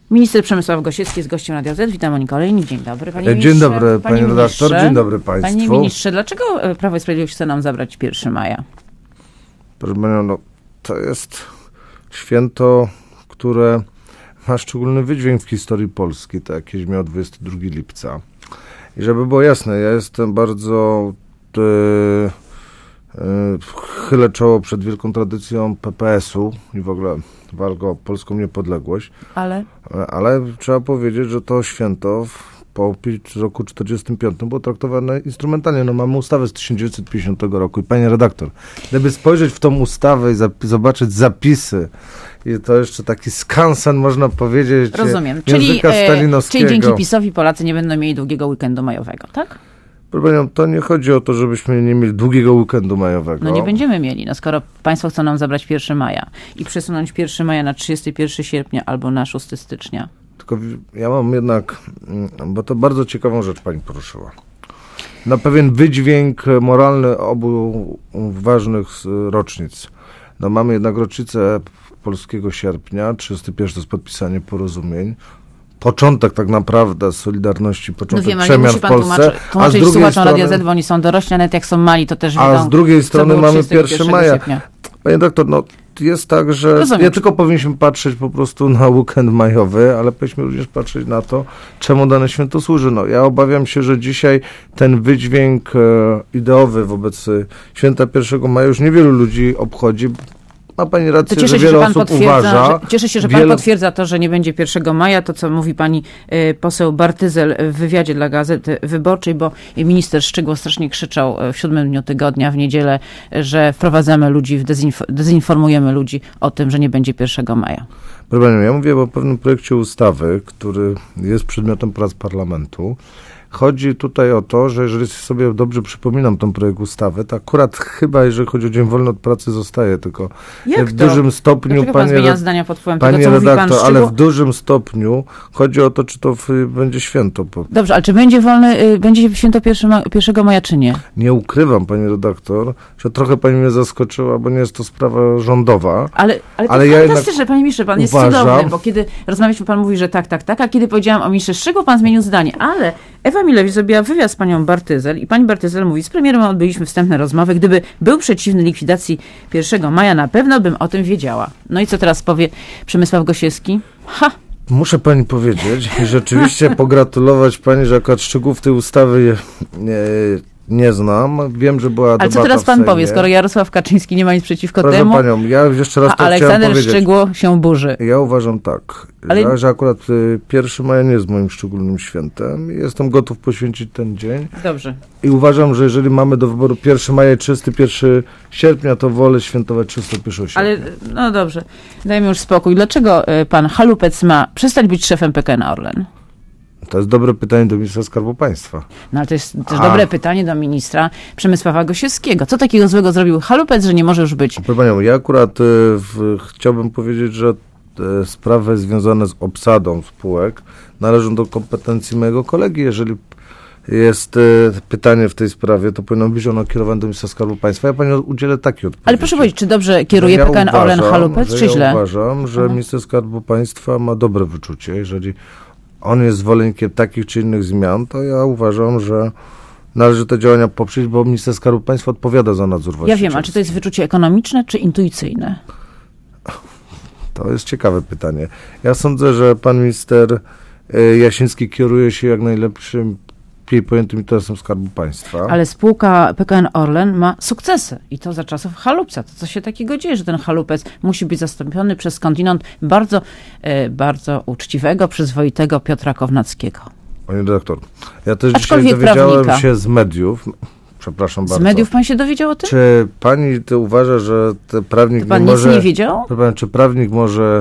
Minister Przemysław Gosiewski jest gościem Radia Z. Witam, Monika Olejnik. Dzień dobry, panie ministrze. Dzień dobry, pani redaktor. Dzień dobry państwu. Panie ministrze, dlaczego Prawo i Sprawiedliwość chce nam zabrać 1 maja? Proszę panią, no, to jest święto, które ma szczególny wydźwięk w historii Polski, tak jakieś miał 22 lipca. I żeby było jasne, ja jestem bardzo... chylę czoło przed wielką tradycją PPS-u i w ogóle walką o polską niepodległość. Ale trzeba powiedzieć, że to święto po roku 1945 było traktowane instrumentalnie. No, mamy ustawę z 1950 roku i pani redaktor, gdyby spojrzeć w tą ustawę i zobaczyć zapisy, i to jeszcze taki skansen, można powiedzieć, rozumiem. języka stalinowskiego. Czyli dzięki PiS-owi Polacy nie będą mieli długiego weekendu majowego, tak? Proszę panią, to nie chodzi o to, żebyśmy nie mieli długiego weekendu majowego. No nie będziemy mieli, no skoro państwo chcą nam zabrać 1 maja i przesunąć 1 maja na 31 sierpnia albo na 6 stycznia. Tylko ja mam jednak, bo to bardzo ciekawą rzecz pani poruszyła. Na pewien wydźwięk moralny obu ważnych rocznic. No mamy jednak rocznicę polskiego sierpnia, 31 to jest podpisanie porozumień. Początek tak naprawdę Solidarności, początek przemian w Polsce. Tłumaczyć słuchaczom Radia Z, bo oni są dorośli, a nawet jak są mali, to też wiedzą. A z drugiej strony mamy 1 maja. Sierpnia. Panie doktor, no jest tak, że nie tylko powinniśmy patrzeć po prostu na weekend majowy, ale powinniśmy również patrzeć na to, czemu dane święto służy. No, ja obawiam się, że dzisiaj ten wydźwięk ideowy wobec święta 1 maja już niewielu ludzi obchodzi. Ma pani rację, że wiele osób uważa. Cieszę się, że pan potwierdza to, że nie będzie 1 maja, to co mówi pani poseł Bartyzel w wywiadzie dla Gazety Wyborczej, bo minister Szczygło strasznie krzyczał w 7 dniu tygodnia, w niedzielę, że wprowadzamy ludzi, dezinformujemy ludzi o tym, że nie będzie 1 maja. Proszę panią, ja mówię o pewnym projekcie ustawy, który jest przedmiotem prac parlamentu. Chodzi tutaj o to, że jeżeli sobie dobrze przypominam ten projekt ustawy, to akurat chyba, jeżeli chodzi o dzień wolny od pracy, zostaje, tylko w dużym stopniu, pani redaktor, ale w dużym stopniu chodzi o to, czy to będzie święto. Dobrze, ale czy będzie święto 1 maja, czy nie? Nie ukrywam, pani redaktor, że trochę pani mnie zaskoczyła, bo nie jest to sprawa rządowa. Ale to ja fantastyczne, panie ministrze, pan jest cudowny, bo kiedy rozmawialiśmy, pan mówi, że tak, a kiedy powiedziałam o ministrze Szczygło, pan zmienił zdanie, ale Ewa Milewicz zrobiła wywiad z panią Bartyzel i pani Bartyzel mówi, z premierem odbyliśmy wstępne rozmowy, gdyby był przeciwny likwidacji 1 maja, na pewno bym o tym wiedziała. No i co teraz powie Przemysław Gosiewski? Muszę pani powiedzieć i rzeczywiście pogratulować pani, że akurat szczegółów tej ustawy nie znam. Wiem, że była debata. Ale co teraz pan powie, skoro Jarosław Kaczyński nie ma nic przeciwko temu, panią, ja jeszcze raz to Aleksander Szczygło się burzy. Ja uważam tak, że akurat 1 maja nie jest moim szczególnym świętem. Jestem gotów poświęcić ten dzień. Dobrze. I uważam, że jeżeli mamy do wyboru 1 maja i 31 sierpnia, to wolę świętować 31 sierpnia. Ale, no dobrze, dajmy już spokój. Dlaczego pan Halupec ma przestać być szefem PKN Orlen? To jest dobre pytanie do ministra Skarbu Państwa. No ale to jest też dobre pytanie do ministra Przemysława Gosiewskiego. Co takiego złego zrobił Halupec, że nie może już być? Proszę panią, ja akurat chciałbym powiedzieć, że sprawy związane z obsadą spółek należą do kompetencji mojego kolegi. Jeżeli jest pytanie w tej sprawie, to powinno być ono kierowane do ministra Skarbu Państwa. Ja pani udzielę takiej odpowiedzi. Ale proszę powiedzieć, czy dobrze kieruje PKN Orlen Halupec, czy źle? Ja uważam, że minister Skarbu Państwa ma dobre wyczucie. Jeżeli on jest zwolennikiem takich czy innych zmian, to ja uważam, że należy te działania poprzeć, bo minister Skarbu Państwa odpowiada za nadzór właścicielski. Ja wiem, a czy to jest wyczucie ekonomiczne, czy intuicyjne? To jest ciekawe pytanie. Ja sądzę, że pan minister Jasiński kieruje się jak najlepszym pojętym interesem Skarbu Państwa. Ale spółka PKN Orlen ma sukcesy i to za czasów Halupca. To co się takiego dzieje, że ten Halupec musi być zastąpiony przez skądinąd bardzo, bardzo uczciwego, przyzwoitego Piotra Kownackiego. Panie redaktor, ja też dzisiaj dowiedziałem się z mediów, przepraszam bardzo. Z mediów pan się dowiedział o tym? Czy pani uważa, że prawnik to pan nie może... nic nie wiedział? Czy prawnik może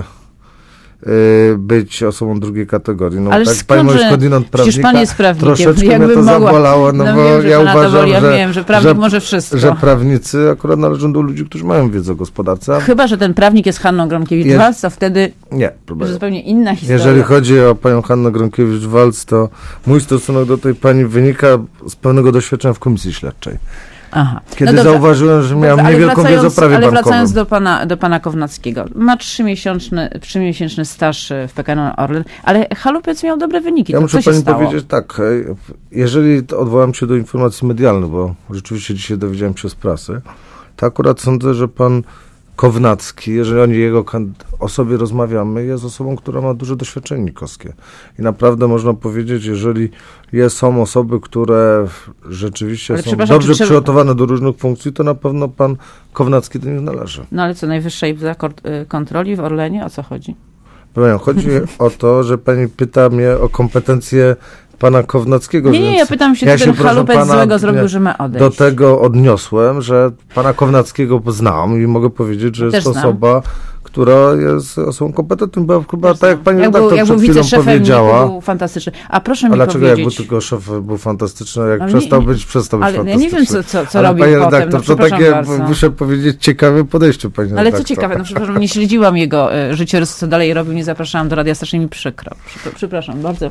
być osobą drugiej kategorii. No, ale tak, pani mówi skądinąd prawnika, pan jest prawnikiem. Troszeczkę mnie to zabolało, no bo wiem, ja uważam, że prawnik może wszystko. Że prawnicy akurat należą do ludzi, którzy mają wiedzę o gospodarce. Chyba że ten prawnik jest Hanną Gronkiewicz-Waltz, to wtedy nie, zupełnie inna historia. Jeżeli chodzi o panią Hannę Gronkiewicz-Waltz, to mój stosunek do tej pani wynika z pewnego doświadczenia w komisji śledczej. Aha. Kiedy zauważyłem, że miałem niewielką wiedzę o prawie bankowym. Ale wracając do pana Kownackiego. Ma 3-miesięczny staż w PKN Orlen, ale Chalupiec miał dobre wyniki. Ja muszę pani powiedzieć tak, jeżeli odwołam się do informacji medialnych, bo rzeczywiście dzisiaj dowiedziałem się z prasy, to akurat sądzę, że pan Kownacki, jeżeli o sobie rozmawiamy, jest osobą, która ma duże doświadczenie nikowskie. I naprawdę można powiedzieć, jeżeli są osoby, które rzeczywiście są dobrze przygotowane do różnych funkcji, to na pewno pan Kownacki do nich należy. No ale co, Najwyższa Izba Kontroli w Orlenie? O co chodzi? Chodzi o to, że pani pyta mnie o kompetencje pana Kownackiego. Nie, ja pytam się, czy ten Chalupiec złego zrobił, że ma odejść. Do tego odniosłem, że pana Kownackiego znam i mogę powiedzieć, że jest osoba, która jest osobą kompetentną, bo chyba tak jak pani redaktor przed chwilą powiedziała. Był fantastyczny. A proszę mi dlaczego powiedzieć... jak był tylko szef był fantastyczny, jak przestał być fantastyczny. Ale ja nie wiem, co robił pani potem. Redaktor, to takie, muszę powiedzieć, ciekawe podejście pani redaktor. Ale co ciekawe, przepraszam, nie śledziłam jego życiorysu, co dalej robił, nie zapraszałam do radia, strasznie mi przykro. Przepraszam bardzo.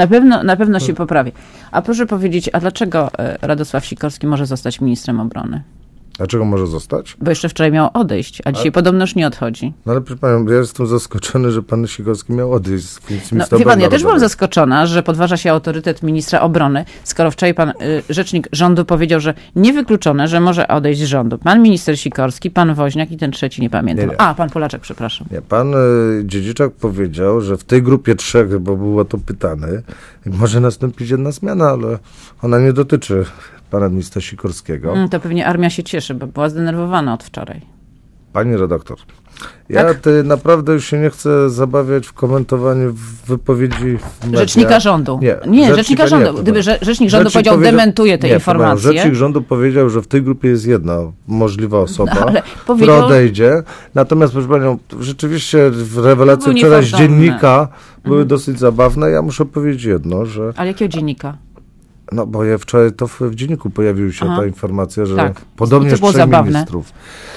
Na pewno się poprawi. A proszę powiedzieć, a dlaczego Radosław Sikorski może zostać ministrem obrony? Dlaczego może zostać? Bo jeszcze wczoraj miał odejść, a dzisiaj podobno już nie odchodzi. No ale proszę panią, ja jestem zaskoczony, że pan Sikorski miał odejść z funkcji ministra obrony. Ja też byłam zaskoczona, że podważa się autorytet ministra obrony, skoro wczoraj pan rzecznik rządu powiedział, że niewykluczone, że może odejść z rządu. Pan minister Sikorski, pan Woźniak i ten trzeci, nie pamiętam. Nie. Pan Polaczek, przepraszam. Nie, pan Dziedziczak powiedział, że w tej grupie 3, bo było to pytane, może nastąpić jedna zmiana, ale ona nie dotyczy pana ministra Sikorskiego. To pewnie armia się cieszy, bo była zdenerwowana od wczoraj. Pani redaktor, ja naprawdę już się nie chcę zabawiać w komentowanie wypowiedzi rzecznika rządu. Nie, rzecznika rządu. Gdyby rzecznik rządu powiedział, dementuje te informacje. Rzecznik rządu powiedział, że w tej grupie jest jedna możliwa osoba, która odejdzie. Natomiast, proszę panią, rzeczywiście rewelacje wczoraj z dziennika były dosyć zabawne. Ja muszę powiedzieć jedno, że... Ale jakiego dziennika? No, bo wczoraj to w dzienniku pojawiła się ta informacja, że podobnie z 3 ministrów.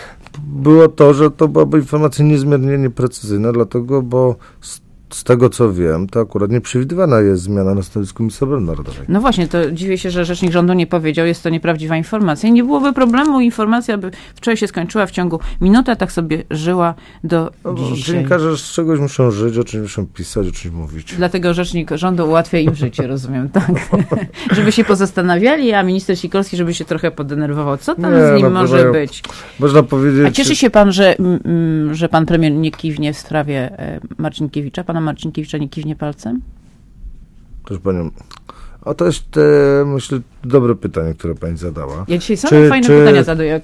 Było to, że to byłaby informacja niezmiernie nieprecyzyjna, dlatego, bo z tego, co wiem, to akurat nie przewidywana jest zmiana na stanowisku ministra obrony narodowej. No właśnie, to dziwię się, że rzecznik rządu nie powiedział, jest to nieprawdziwa informacja. I nie byłoby problemu, informacja by wczoraj się skończyła w ciągu minuty, a tak sobie żyła do dzisiaj. Dziennikarze z czegoś muszą żyć, o czymś muszą pisać, o czymś mówić. Dlatego rzecznik rządu ułatwia im życie, rozumiem, tak. Żeby się pozastanawiali, a minister Sikorski, żeby się trochę podenerwował. Co tam z nim może być? Można powiedzieć... A cieszy się pan, że pan premier nie kiwnie w sprawie Marcinkiewicza? Pana Marcinkiewicza nie kiwnie palcem? Proszę panią, to jest, myślę, dobre pytanie, które pani zadała. Ja dzisiaj same fajne pytania zadaję.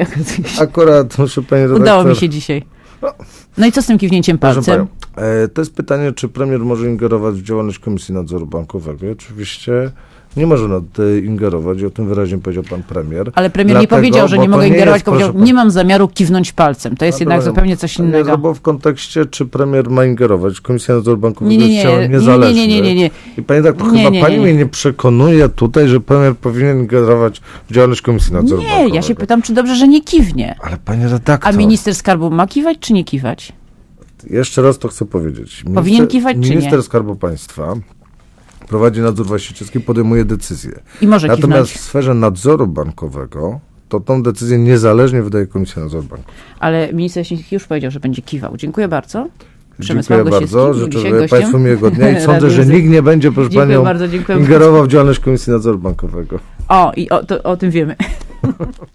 Akurat, muszę pani redaktor... Udało mi się dzisiaj. No i co z tym kiwnięciem palcem? Panią, to jest pytanie, czy premier może ingerować w działalność Komisji Nadzoru Bankowego. Oczywiście nie może ingerować i o tym wyraźnie powiedział pan premier. Ale premier nie powiedział, że nie mogę ingerować, tylko powiedział, nie mam zamiaru kiwnąć palcem. To jest jednak zupełnie coś innego. Nie, bo w kontekście, czy premier ma ingerować. Komisja Nadzoru Bankowego jest ciałem niezależnym. Nie. I pani tak, chyba pani mnie nie przekonuje tutaj, że premier powinien ingerować w działalność Komisji Nadzoru Bankowego. Nie, ja się pytam, czy dobrze, że nie kiwnie. Ale pani redaktor... A minister skarbu ma kiwać, czy nie kiwać? Jeszcze raz to chcę powiedzieć. Powinien kiwać, czy nie? Minister Skarbu Państwa prowadzi nadzór właścicielski, podejmuje decyzje. I może Natomiast kiwnąć. w sferze nadzoru bankowego to tą decyzję niezależnie wydaje Komisja Nadzoru Bankowego. Ale minister Sikorski już powiedział, że będzie kiwał. Dziękuję bardzo. Dziękuję bardzo. Życzę Państwu miłego dnia i sądzę, że nikt nie będzie, proszę panią, ingerował w działalność Komisji Nadzoru Bankowego. I o tym wiemy.